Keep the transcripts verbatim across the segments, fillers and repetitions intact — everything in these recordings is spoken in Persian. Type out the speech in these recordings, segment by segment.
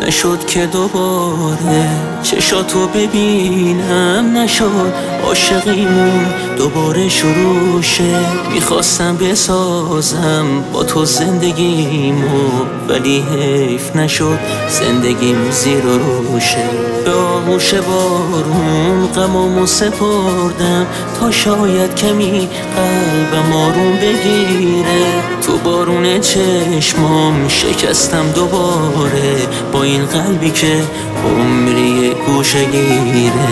نشد که دوباره چشاتو ببینم، نشد عاشقیمون دوباره شروع شه. میخواستم بسازم با تو زندگیمو، ولی حیف نشد زندگیم زیر و روشه. به آغوش بارون غمامو سپردم تا شاید کمی قلبم آروم بگیره. تو بارون چشمام شکستم دوباره، با این قلبی که عمری گوشه گیره.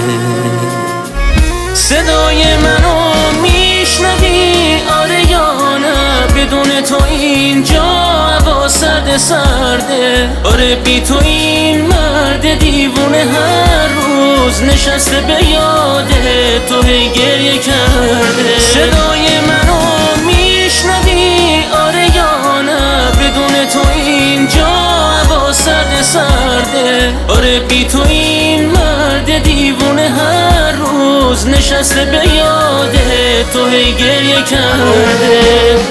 صدای منو میشنوی آره یا نه؟ بدون تو اینجا هوا سرد سرده. آره بی تو این مرد دیوونه هر روز نشسته به یاده تو هی گریه کرده. صدای منو میشنوی آره یا نه؟ بدون تو اینجا هوا سرد سرده. آره بی تو این مرد دیوونه هر روز نشسته به یاده تو هی گریه کرده.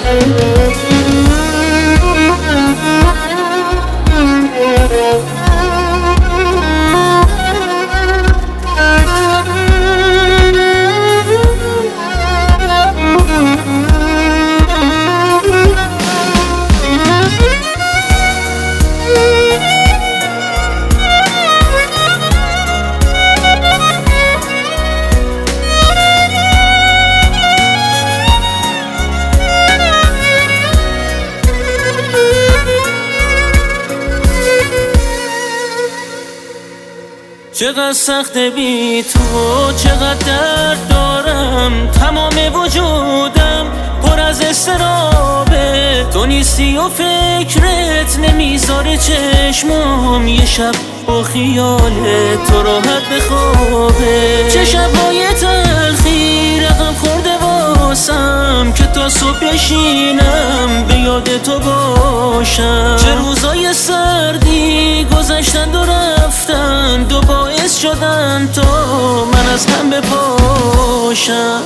چقدر سخت بی تو، چقدر درد دارم، تمام وجودم پر از استرابه. تو نیستی و فکرت نمیذاره چشمام یه شب با خیال تو راحت بخوابه. چه شبای تلخی رقم خورده واسم که تا صبح بشینم به یاد تو باشم. چه روزای سردی گذشتن و رفتن، دو باعث شدن تا من از هم بپاشم.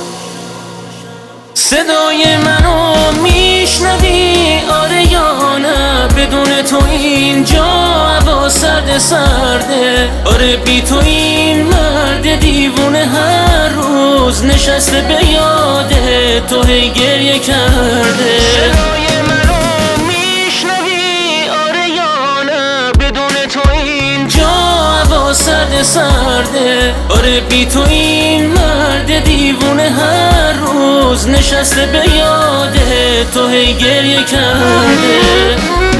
صدای منو میشنوی آره یا نه؟ بدون تو اینجا هوا سرد سرده. آره بی تو این مرد دیوونه هر روز نشسته به یاده تو هی گریه کرده. صدای منو میشنوی آره یا نه؟ بدون تو اینجا هوا سرد سرده. آره بی تو این مرد دیوونه هر روز نشسته به یاده تو هی گریه کرده.